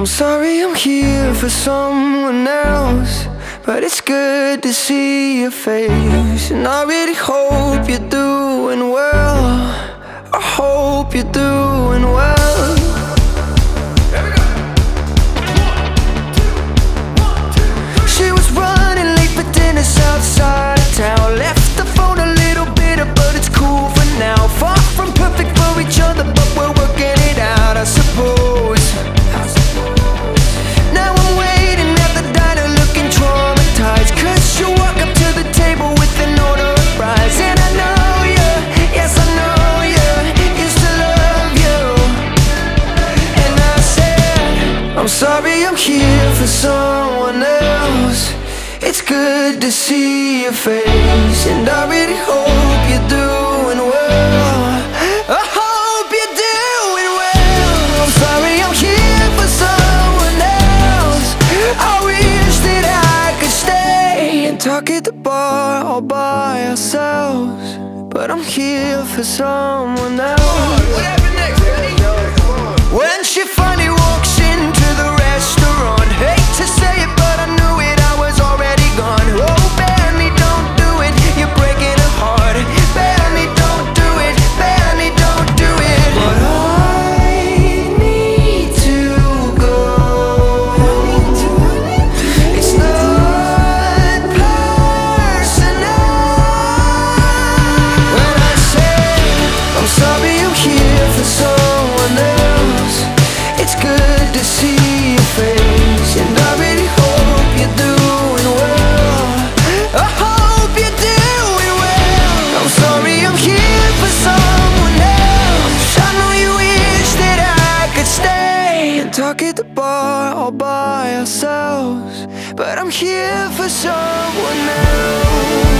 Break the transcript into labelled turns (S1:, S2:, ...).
S1: I'm sorry I'm here for someone else, but it's good to see your face. And I really hope you're doing well. I hope you're doing well. She was running late for dinner outside of town. Left the phone a little bitter, but it's cool for now. Far from perfect for each other, but we're working it out, I suppose. Now I'm waiting at the diner looking traumatized, 'cause you walk up to the table with an order of fries. And I know you, yes I know you, used to love you. And I said, I'm sorry I'm here for someone else. It's good to see your face, and I really hope you're doing well. I hope you're doing well. I'm sorry I'm here for someone else. I wish that I could stay and talk at the bar all by ourselves, but I'm here for someone else. What happened next? When she finally walks into the restaurant, hate to say it, but I knew it, I was already gone. Oh, Benny, don't do it, you're breaking her heart. Benny, don't do it, Benny, don't do it. But I need to go. It's not personal. When I say I'm sorry I'm here for someone else, it's good to see your face, and I really hope you're doing well. I hope you're doing well. I'm sorry I'm here for someone else. I know you wish that I could stay and talk at the bar all by ourselves, but I'm here for someone else.